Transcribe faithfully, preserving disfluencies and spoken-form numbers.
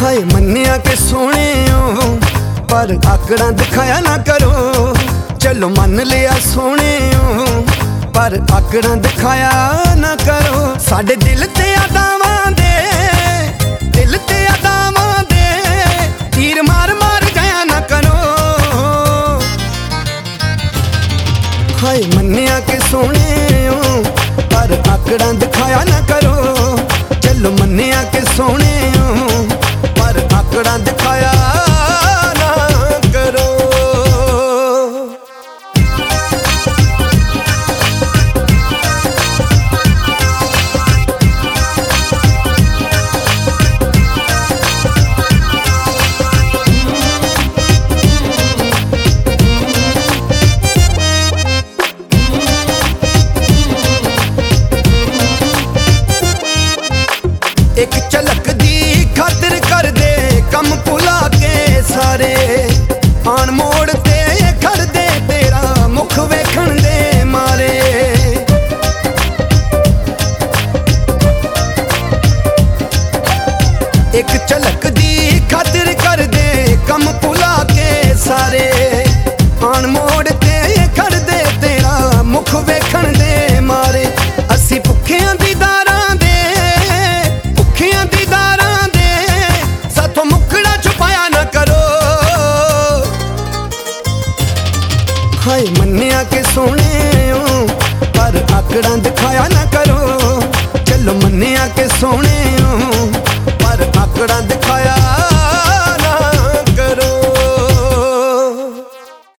हाय मन्निया के सोने हो पर आकड़ा दिखाया ना करो। चलो मन लिया सोने हो पर आकड़ा दिखाया ना करो। साडे दिल ते अदावां दे दिल ते अदावां दे तीर मार मार जाया ना करो। हाय मन्निया के सोने हो पर आकड़ा दिखाया ना करो। चलो मन्निया के सोने हो पर आकड़ा दिखाया ना करो। एक झलक दी खातिर कर दे कम भुला के सारे आन मोड़ ते खड़ दे तेरा मुख वेखण दे मारे। एक झलक दी खातिर कर दे कम भुला के सारे आन मोड़ ते खड़ दे तेरा मुख वेखण दे मारे। असी भुखियां दी दारां हाय मन्निया के सोने हो पर आकड़ा दिखाया ना करो। चलो मन्निया के सोने हो पर आकड़ा